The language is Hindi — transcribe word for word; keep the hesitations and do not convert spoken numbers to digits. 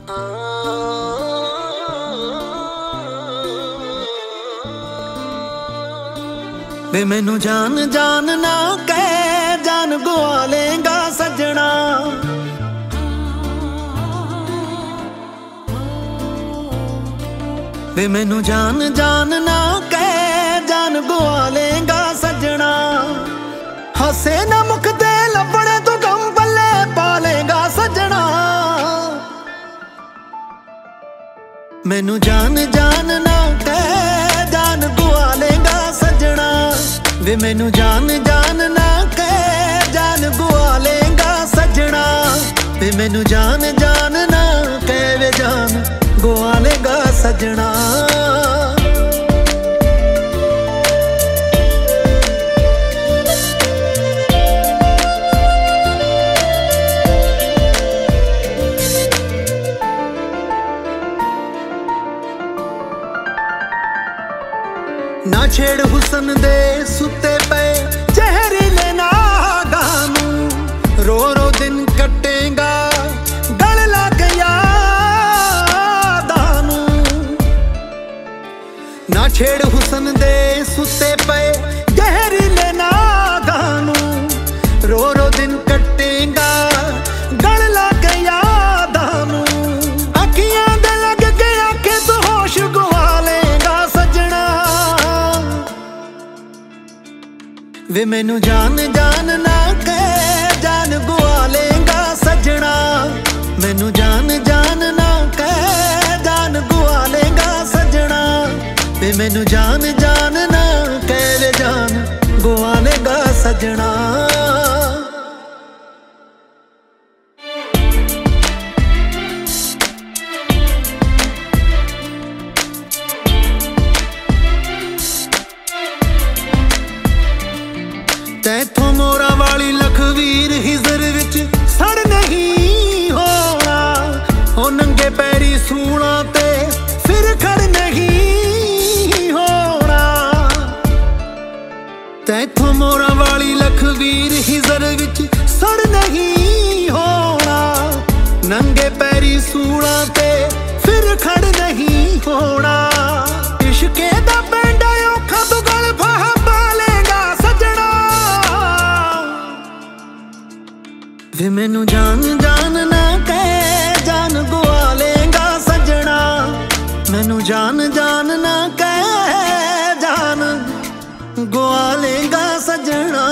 वे मैनू जान जान ना कह, जान गुआ लेगा सजना। वे मैनू जान जान ना कह, जान गुआ लेगा सजना। हसे ना मुख दे लबड़े तो गम पल्ले पा लेगा सजना। मैनू जान जान ना कह, जान गुआ लेगा सजना। वे मैनू जान जान ना कह, जान गुआ लेगा सजना। वे मैनू जान जान ना कह, वे जान गुआ लेगा सजना। ना छेड़ हुसन दे सुते पे जहरीले नागानू। रो रो दिन कटेगा गल लग यादानू। ना छेड़ हुसन दे सुते पे जहरीले नागानू। रो रो दिन कटेगा गल लग यादानू। अखियां दे लग के आखे तो होश गुआ लेगा सजना। वे मैनू जान जान ना कह, जान गुआ लेगा सजना। मैनू जान जान ना कह, जान गुआ लेगा सजना। वे मैनू जान जान ना कह, वे जान गुआ लेगा सजना। तैथों मोरा वाली लखवीर हिजर विच सड़ नहीं होना। हो नंगे पैरी सूना ते फिर खड़ नहीं होना। तैथों मोरा वाली लखवीर हिजर विच सड़ नहीं होना। नंगे पैरी सूना ते फिर खड़ नहीं होना। इश्के दा पेंडा औखा तू गल फाह पा लेगा सजना। वे मैनू जान जान ना कह, जान गुआ लेगा सजना। मैनू जान जान ना कह, जान गुआ लेगा सजना।